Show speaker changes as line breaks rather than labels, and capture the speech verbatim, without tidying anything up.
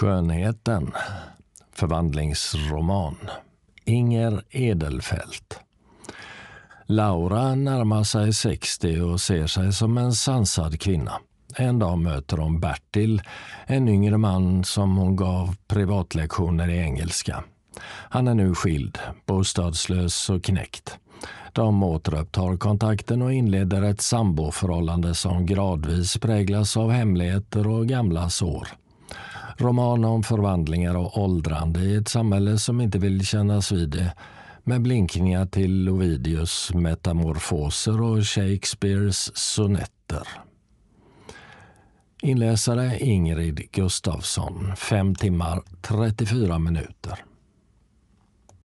Skönheten. Förvandlingsroman. Inger Edelfelt. Laura närmar sig sextio och ser sig som en sansad kvinna. En dag möter hon Bertil, en yngre man som hon gav privatlektioner i engelska. Han är nu skild, bostadslös och knäckt. De återupptar kontakten och inleder ett samboförhållande som gradvis präglas av hemligheter och gamla sår. Roman om förvandlingar och åldrande i ett samhälle som inte vill kännas vid det, med blinkningar till Ovidius metamorfoser och Shakespeares sonetter. Inläsare Ingrid Gustafsson, fem timmar trettiofyra minuter.